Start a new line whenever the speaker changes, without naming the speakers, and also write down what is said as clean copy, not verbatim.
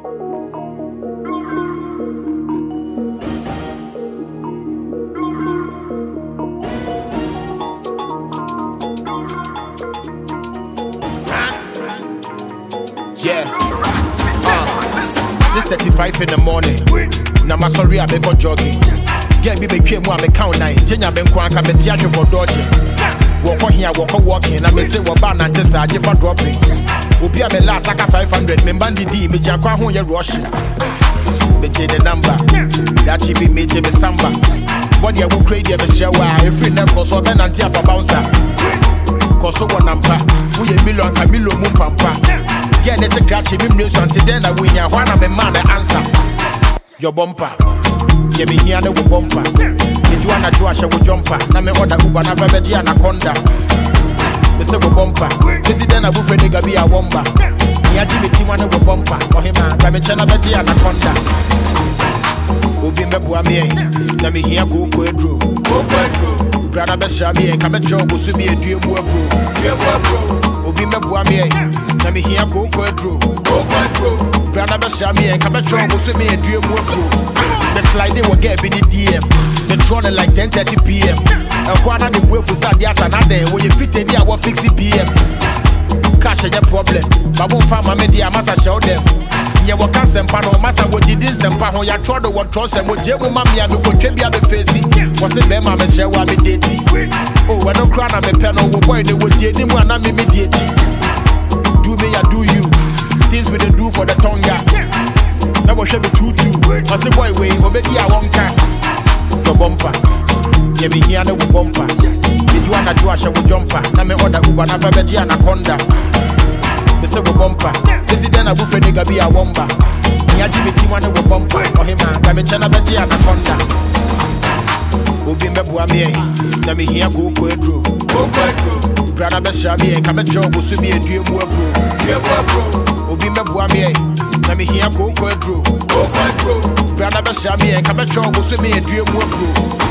Yeah. 6:35 in the morning. Now my sorry I be go jogging. Get me came one me count 9. Jenya ben kwa ka beti ahwe for dodging. Walk here, walking. I me say what ban and just I for dropping. Obi a me last aka 500. Me bandi D me jakwa ho ye rushing. Me change the number. That she be me me samba. Body I will create me share why every neck cause so ben anti for bouncer. Cause so one number. We a million Camilo Mumpampa. Get this a catch me news until then I win ya one of me man answer. Your bumper. Give me here the bumper. If you wanna do a show jumper, now me order Uber na Fabeji Anaconda. Me say go bumper. This is then a buffet nigga be a womba. Me a Jimmy team one go bumper. For him a me chana Beji Anaconda. Obi me bua me, na me here go kwedro. Go kwedro. Brother be sha me, come job go so be a due bro. Obi me bua me, na me here go kwedro. Go kwedro. Brother be sha me, come job go so be a due bro. The slide they will get in the DM. They trolling like 10:30 PM. And quarter the way for Sadias and Ade. When you fit in there, what fix it PM. Cash is a problem. But won't find my media, must show them. Yeah, what can some panel, massa, what did this and panel, ya tried to what trust and what Jemo Mamma, the good Jabby, the facing. Was it them, I'm a share what me dating. Oh, I don't cry, I'm a pen over boy, they would get him when I'm immediately. Do me, I do you. Things we do for the tongue. That was shabby too. I say boy way, obedi I won't can. Your bumper. Yeah, me here no bumper. Did you wanna do a show jumper? Now me order Uber na Fabeji Anaconda. Me say go bumper. This is then a buffet nigga be a womba. Me a Jimmy team one no bumper. For him a me chana Beji Anaconda. Obi me bua me, na me here go kwedro. Go kwedro. Brother be sha me, come job go so be a due bro. Obi me bua me. Na me here go kwedro. Go kwedro. Brother be sha me, come job go so be a due bro.